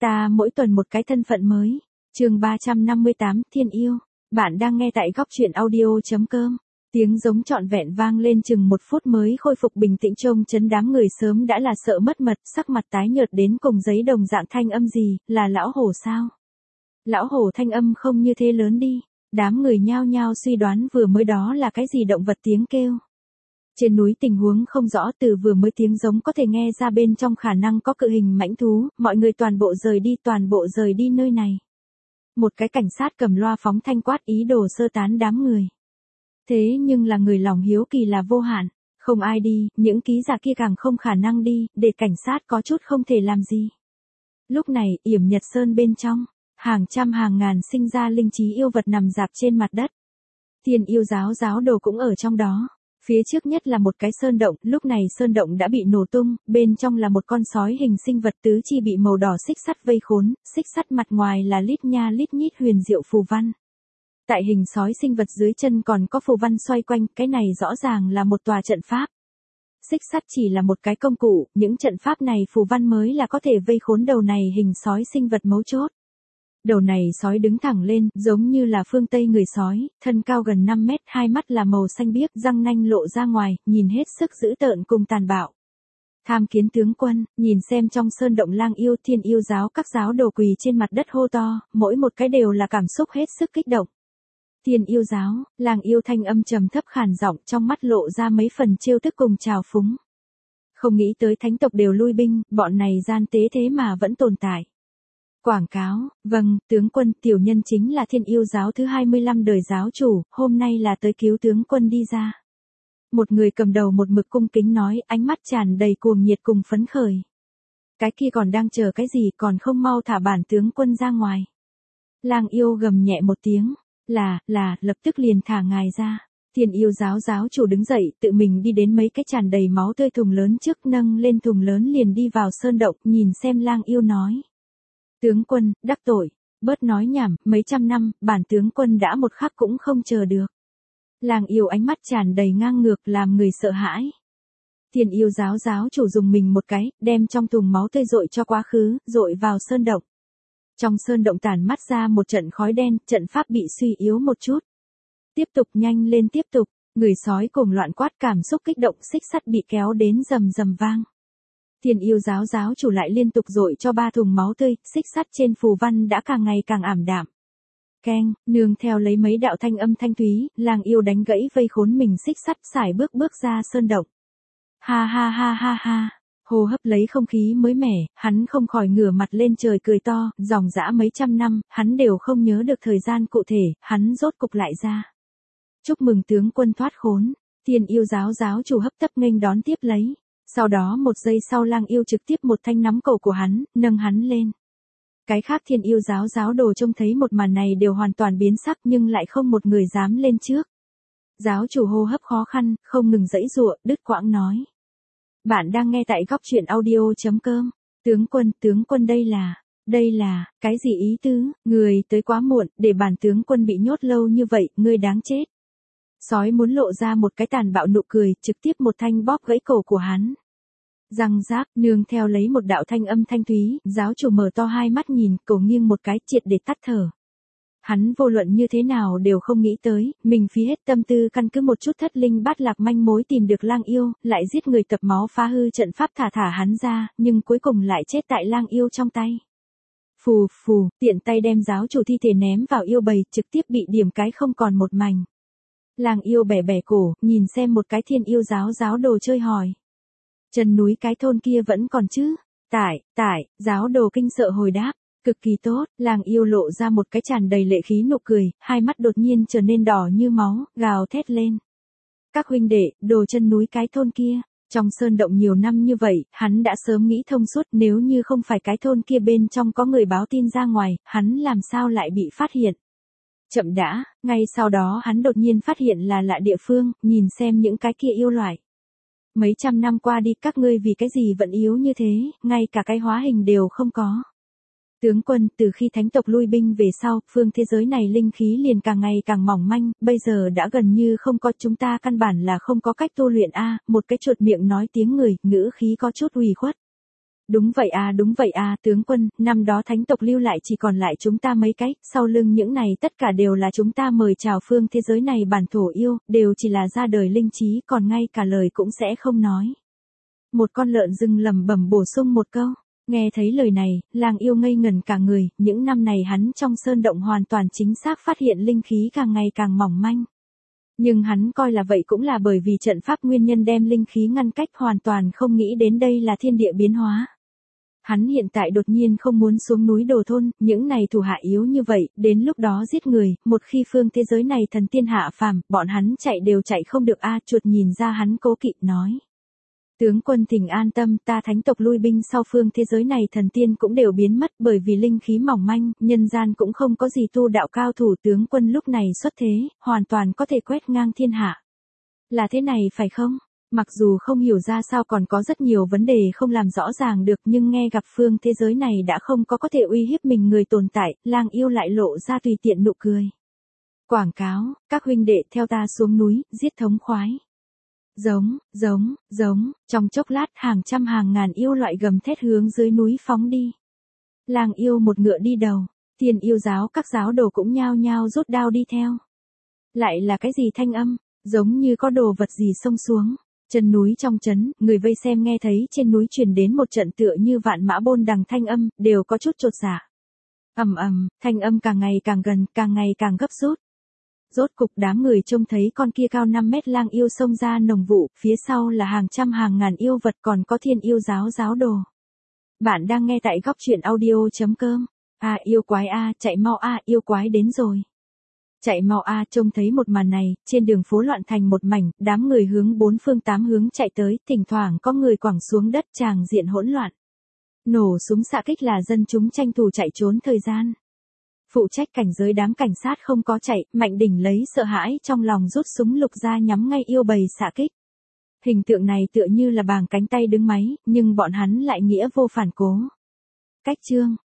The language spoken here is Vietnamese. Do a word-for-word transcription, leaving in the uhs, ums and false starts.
Ta mỗi tuần một cái thân phận mới. Chương ba trăm năm mươi tám, Thiên yêu. Bạn đang nghe tại góc truyện audio chấm com. Tiếng giống trọn vẹn vang lên chừng một phút mới khôi phục bình tĩnh, trông chấn đám người sớm đã là sợ mất mật, sắc mặt tái nhợt đến cùng giấy đồng dạng. Thanh âm gì, là lão hổ sao? Lão hổ thanh âm không như thế lớn đi. Đám người nhao nhao suy đoán vừa mới đó là cái gì động vật tiếng kêu. Trên núi tình huống không rõ, từ vừa mới tiếng giống có thể nghe ra bên trong khả năng có cự hình mãnh thú, mọi người toàn bộ rời đi, toàn bộ rời đi nơi này. Một cái cảnh sát cầm loa phóng thanh quát ý đồ sơ tán đám người. Thế nhưng là người lòng hiếu kỳ là vô hạn, không ai đi, những ký giả kia càng không khả năng đi, để cảnh sát có chút không thể làm gì. Lúc này, Yểm Nhật Sơn bên trong, hàng trăm hàng ngàn sinh ra linh trí yêu vật nằm rạp trên mặt đất. Thiên yêu giáo giáo đồ cũng ở trong đó. Phía trước nhất là một cái sơn động, lúc này sơn động đã bị nổ tung, bên trong là một con sói hình sinh vật tứ chi bị màu đỏ xích sắt vây khốn, xích sắt mặt ngoài là lít nha lít nhít huyền diệu phù văn. Tại hình sói sinh vật dưới chân còn có phù văn xoay quanh, cái này rõ ràng là một tòa trận pháp. Xích sắt chỉ là một cái công cụ, những trận pháp này phù văn mới là có thể vây khốn đầu này hình sói sinh vật mấu chốt. Đầu này sói đứng thẳng lên, giống như là phương Tây người sói, thân cao gần năm mét, hai mắt là màu xanh biếc, răng nanh lộ ra ngoài, nhìn hết sức dữ tợn cùng tàn bạo. Tham kiến tướng quân, nhìn xem trong sơn động lang yêu. Thiên yêu giáo các giáo đồ quỳ trên mặt đất hô to, mỗi một cái đều là cảm xúc hết sức kích động. Thiên yêu giáo, lang yêu thanh âm trầm thấp khàn giọng, trong mắt lộ ra mấy phần trêu tức cùng trào phúng. Không nghĩ tới thánh tộc đều lui binh, bọn này gian tế thế mà vẫn tồn tại. Quảng cáo, vâng, tướng quân, tiểu nhân chính là thiên yêu giáo thứ hai mươi lăm đời giáo chủ, hôm nay là tới cứu tướng quân đi ra. Một người cầm đầu một mực cung kính nói, ánh mắt tràn đầy cuồng nhiệt cùng phấn khởi. Cái kia còn đang chờ cái gì, còn không mau thả bản tướng quân ra ngoài. Lang yêu gầm nhẹ một tiếng, là, là, lập tức liền thả ngài ra. Thiên yêu giáo giáo chủ đứng dậy, tự mình đi đến mấy cái tràn đầy máu tươi thùng lớn trước, nâng lên thùng lớn liền đi vào sơn động, nhìn xem lang yêu nói. Tướng quân, đắc tội, bớt nói nhảm, mấy trăm năm, bản tướng quân đã một khắc cũng không chờ được. Lang yêu ánh mắt tràn đầy ngang ngược làm người sợ hãi. Thiên yêu giáo giáo chủ dùng mình một cái, đem trong thùng máu tươi dội cho quá khứ, dội vào sơn động. Trong sơn động tản mắt ra một trận khói đen, trận pháp bị suy yếu một chút. Tiếp tục, nhanh lên tiếp tục, người sói cùng loạn quát, cảm xúc kích động, xích sắt bị kéo đến rầm rầm vang. Thiên yêu giáo giáo chủ lại liên tục dội cho ba thùng máu tươi, xích sắt trên phù văn đã càng ngày càng ảm đạm. Keng, nương theo lấy mấy đạo thanh âm thanh thúy, lang yêu đánh gãy vây khốn mình xích sắt, xài bước bước ra sơn động. Ha ha ha ha ha, hô hấp lấy không khí mới mẻ, hắn không khỏi ngửa mặt lên trời cười to, dòng dã mấy trăm năm, hắn đều không nhớ được thời gian cụ thể, hắn rốt cục lại ra. Chúc mừng tướng quân thoát khốn, thiên yêu giáo giáo chủ hấp tấp nghênh đón tiếp lấy. Sau đó một giây sau lang yêu trực tiếp một thanh nắm cổ của hắn, nâng hắn lên. Cái khác thiên yêu giáo giáo đồ trông thấy một màn này đều hoàn toàn biến sắc nhưng lại không một người dám lên trước. Giáo chủ hô hấp khó khăn, không ngừng giãy giụa, đứt quãng nói. Bạn đang nghe tại góc truyện audio chấm com. Tướng quân, tướng quân đây là, đây là, cái gì ý tứ, người tới quá muộn, để bản tướng quân bị nhốt lâu như vậy, ngươi đáng chết. Sói muốn lộ ra một cái tàn bạo nụ cười, trực tiếp một thanh bóp gãy cổ của hắn. Răng rác, nương theo lấy một đạo thanh âm thanh thúy, giáo chủ mở to hai mắt nhìn, cổ nghiêng một cái, triệt để tắt thở. Hắn vô luận như thế nào đều không nghĩ tới, mình phí hết tâm tư căn cứ một chút thất linh bát lạc manh mối tìm được lang yêu, lại giết người tập máu phá hư trận pháp thả thả hắn ra, nhưng cuối cùng lại chết tại lang yêu trong tay. Phù phù, tiện tay đem giáo chủ thi thể ném vào yêu bầy, trực tiếp bị điểm cái không còn một mảnh. Lang yêu bẻ bẻ cổ, nhìn xem một cái thiên yêu giáo giáo đồ chơi hỏi. Chân núi cái thôn kia vẫn còn chứ? Tại, tại, giáo đồ kinh sợ hồi đáp. Cực kỳ tốt, lang yêu lộ ra một cái tràn đầy lệ khí nụ cười, hai mắt đột nhiên trở nên đỏ như máu, gào thét lên. Các huynh đệ, đồ chân núi cái thôn kia, trong sơn động nhiều năm như vậy, hắn đã sớm nghĩ thông suốt, nếu như không phải cái thôn kia bên trong có người báo tin ra ngoài, hắn làm sao lại bị phát hiện. Chậm đã, ngay sau đó hắn đột nhiên phát hiện là lạ địa phương, nhìn xem những cái kia yêu loại. Mấy trăm năm qua đi, các ngươi vì cái gì vẫn yếu như thế, ngay cả cái hóa hình đều không có. Tướng quân, từ khi thánh tộc lui binh về sau, phương thế giới này linh khí liền càng ngày càng mỏng manh, bây giờ đã gần như không có, chúng ta căn bản là không có cách tu luyện a. Một cái chuột miệng nói tiếng người, ngữ khí có chút ủy khuất. Đúng vậy à, đúng vậy à, tướng quân, năm đó thánh tộc lưu lại chỉ còn lại chúng ta mấy cái, sau lưng những này tất cả đều là chúng ta mời chào phương thế giới này bản thổ yêu, đều chỉ là ra đời linh trí, còn ngay cả lời cũng sẽ không nói. Một con lợn rừng lẩm bẩm bổ sung một câu. Nghe thấy lời này, lang yêu ngây ngẩn cả người, những năm này hắn trong sơn động hoàn toàn chính xác phát hiện linh khí càng ngày càng mỏng manh. Nhưng hắn coi là vậy cũng là bởi vì trận pháp nguyên nhân đem linh khí ngăn cách, hoàn toàn không nghĩ đến đây là thiên địa biến hóa. Hắn hiện tại đột nhiên không muốn xuống núi Đồ Thôn, những này thủ hạ yếu như vậy, đến lúc đó giết người, một khi phương thế giới này thần tiên hạ phàm, bọn hắn chạy đều chạy không được a. Chuột nhìn ra hắn cố kỵ nói. Tướng quân thỉnh an tâm, ta thánh tộc lui binh sau phương thế giới này thần tiên cũng đều biến mất bởi vì linh khí mỏng manh, nhân gian cũng không có gì tu đạo cao thủ, tướng quân lúc này xuất thế, hoàn toàn có thể quét ngang thiên hạ. Là thế này phải không? Mặc dù không hiểu ra sao còn có rất nhiều vấn đề không làm rõ ràng được, nhưng nghe gặp phương thế giới này đã không có có thể uy hiếp mình người tồn tại, lang yêu lại lộ ra tùy tiện nụ cười. Quảng cáo, các huynh đệ theo ta xuống núi, giết thống khoái. Giống, giống, giống, trong chốc lát hàng trăm hàng ngàn yêu loại gầm thét hướng dưới núi phóng đi. Lang yêu một ngựa đi đầu, tiền yêu giáo các giáo đồ cũng nhao nhao rút đao đi theo. Lại là cái gì thanh âm, giống như có đồ vật gì xông xuống. Chân núi trong trấn, người vây xem nghe thấy trên núi truyền đến một trận tựa như vạn mã bôn đằng thanh âm, đều có chút chột dạ. Ầm ầm, thanh âm càng ngày càng gần, càng ngày càng gấp rút. Rốt cục đám người trông thấy con kia cao năm mét lang yêu xông ra nồng vụ, phía sau là hàng trăm hàng ngàn yêu vật, còn có thiên yêu giáo giáo đồ. Bạn đang nghe tại góc truyện audio chấm com. À yêu quái a, à, chạy mau a, à, yêu quái đến rồi. Chạy mau a, à, trông thấy một màn này, trên đường phố loạn thành một mảnh, đám người hướng bốn phương tám hướng chạy tới, thỉnh thoảng có người quẳng xuống đất, tràng diện hỗn loạn. Nổ súng xạ kích là dân chúng tranh thủ chạy trốn thời gian. Phụ trách cảnh giới đám cảnh sát không có chạy, Mạnh Đỉnh lấy sợ hãi trong lòng rút súng lục ra nhắm ngay yêu bầy xạ kích. Hình tượng này tựa như là bàng cánh tay đứng máy, nhưng bọn hắn lại nghĩa vô phản cố. Cách chương,